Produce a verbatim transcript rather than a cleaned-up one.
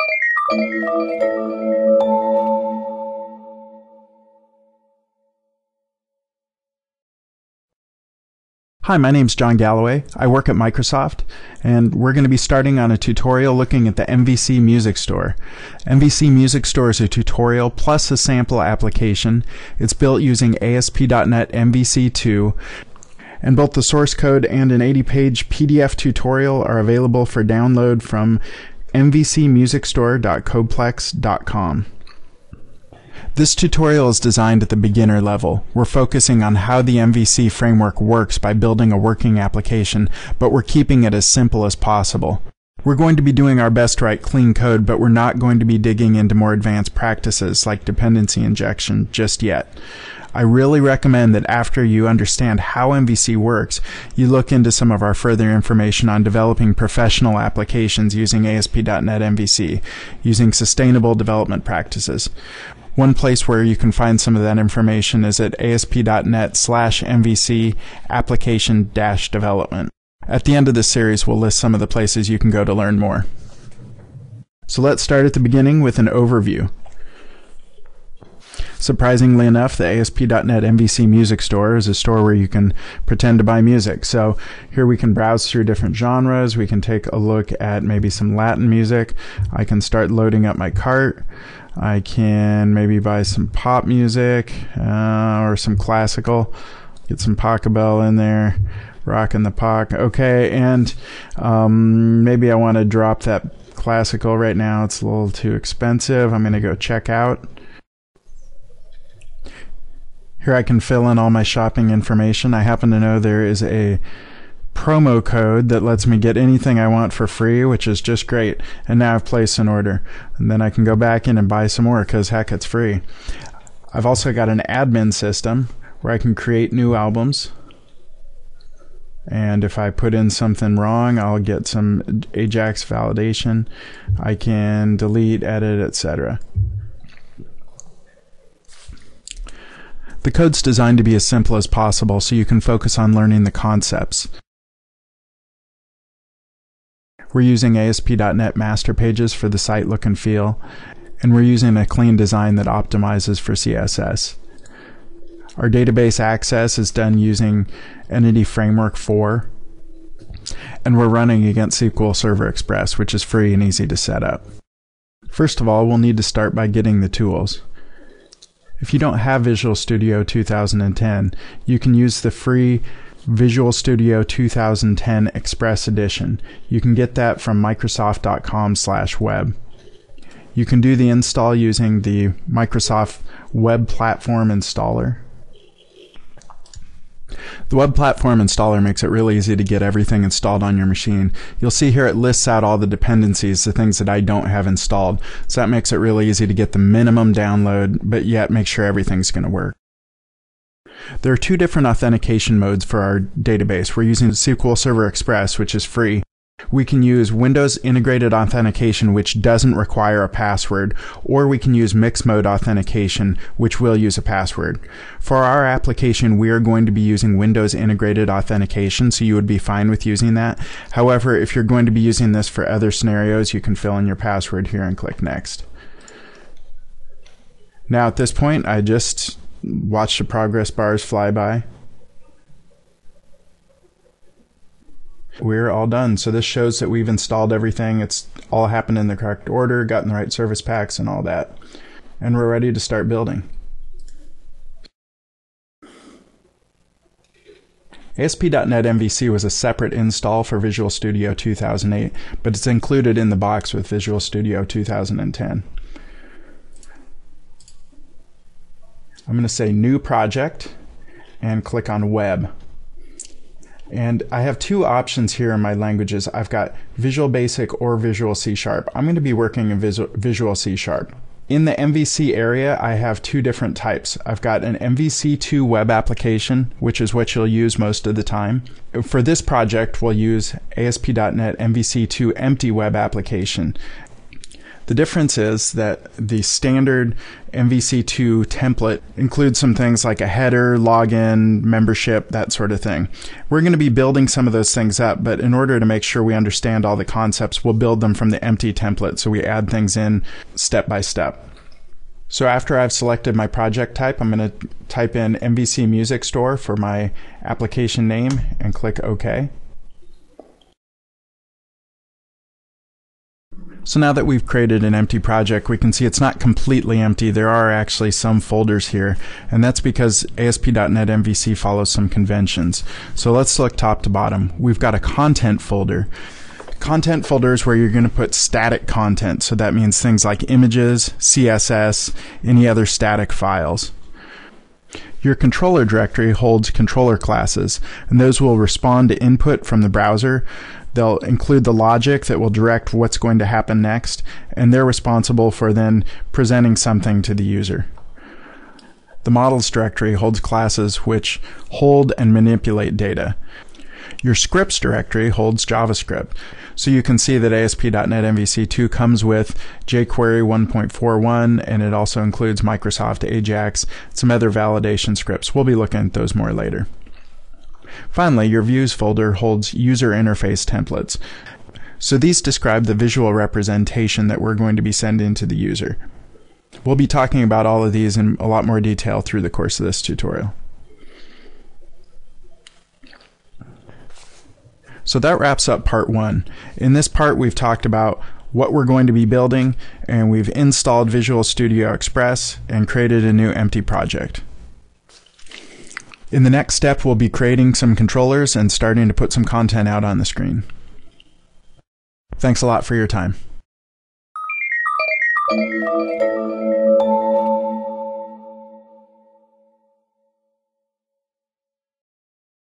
Hi, my name's John Galloway. I work at Microsoft, and we're going to be starting on a tutorial looking at the M V C Music Store. M V C Music Store is a tutorial plus a sample application. It's built using A S P dot net M V C two, and both the source code and an eighty page P D F tutorial are available for download from m v c music store dot codeplex dot com. This tutorial is designed at the beginner level. We're focusing on how the M V C framework works by building a working application, but we're keeping it as simple as possible. We're going to be doing our best to write clean code, but we're not going to be digging into more advanced practices like dependency injection just yet. I really recommend that after you understand how M V C works, you look into some of our further information on developing professional applications using A S P dot net M V C, using sustainable development practices. One place where you can find some of that information is at A S P dot net slash M V C application dash development. At the end of this series, we'll list some of the places you can go to learn more. So let's start at the beginning with an overview. Surprisingly enough, the A S P dot net M V C Music Store is a store where you can pretend to buy music. So here we can browse through different genres. We can take a look at maybe some Latin music. I can start loading up my cart. I can maybe buy some pop music uh, or some classical. Get some Pachelbel in there, rockin' the Pac. Okay, and um, maybe I want to drop that classical right now. It's a little too expensive. I'm going to go check out. Here I can fill in all my shopping information. I happen to know there is a promo code that lets me get anything I want for free, which is just great. And now I've placed an order. And then I can go back in and buy some more because heck, it's free. I've also got an admin system where I can create new albums. And if I put in something wrong, I'll get some Ajax validation. I can delete, edit, et cetera. The code's designed to be as simple as possible so you can focus on learning the concepts. We're using A S P dot net master pages for the site look and feel, and we're using a clean design that optimizes for C S S. Our database access is done using Entity Framework four, and we're running against S Q L Server Express, which is free and easy to set up. First of all, we'll need to start by getting the tools. If you don't have Visual Studio two thousand ten, you can use the free Visual Studio two thousand ten Express Edition. You can get that from microsoft dot com slash web. You can do the install using the Microsoft Web Platform Installer. The Web Platform Installer makes it really easy to get everything installed on your machine. You'll see here it lists out all the dependencies, the things that I don't have installed. So that makes it really easy to get the minimum download, but yet make sure everything's going to work. There are two different authentication modes for our database. We're using S Q L Server Express, which is free. We can use Windows Integrated Authentication, which doesn't require a password, or we can use Mixed Mode Authentication, which will use a password. For our application, we are going to be using Windows Integrated Authentication, so you would be fine with using that. However, if you're going to be using this for other scenarios, you can fill in your password here and click Next. Now at this point, I just watch the progress bars fly by. We're all done. So this shows that we've installed everything. It's all happened in the correct order, gotten the right service packs and all that. And we're ready to start building. A S P dot net M V C was a separate install for Visual Studio two thousand eight, but it's included in the box with Visual Studio two thousand ten. I'm going to say New Project and click on Web. And I have two options here in my languages. I've got Visual Basic or Visual C Sharp. I'm going to be working in Visual, Visual C Sharp. In the M V C area, I have two different types. I've got an M V C two web application, which is what you'll use most of the time. For this project, we'll use A S P dot net M V C two empty web application. The difference is that the standard M V C two template includes some things like a header, login, membership, that sort of thing. We're going to be building some of those things up, but in order to make sure we understand all the concepts, we'll build them from the empty template, so we add things in step by step. So after I've selected my project type, I'm going to type in M V C Music Store for my application name and click OK. So now that we've created an empty project, we can see it's not completely empty. There are actually some folders here, and that's because A S P dot net M V C follows some conventions. So let's look top to bottom. We've got a content folder. Content folder is where you're going to put static content, so that means things like images, C S S, any other static files. Your controller directory holds controller classes, and those will respond to input from the browser. They'll include the logic that will direct what's going to happen next, and they're responsible for then presenting something to the user. The models directory holds classes which hold and manipulate data. Your scripts directory holds JavaScript. So you can see that A S P dot net M V C two comes with jQuery one point four one, and it also includes Microsoft Ajax, some other validation scripts. We'll be looking at those more later. Finally, your Views folder holds user interface templates. So these describe the visual representation that we're going to be sending to the user. We'll be talking about all of these in a lot more detail through the course of this tutorial. So that wraps up part one. In this part, we've talked about what we're going to be building, and we've installed Visual Studio Express and created a new empty project. In the next step, we'll be creating some controllers and starting to put some content out on the screen. Thanks a lot for your time.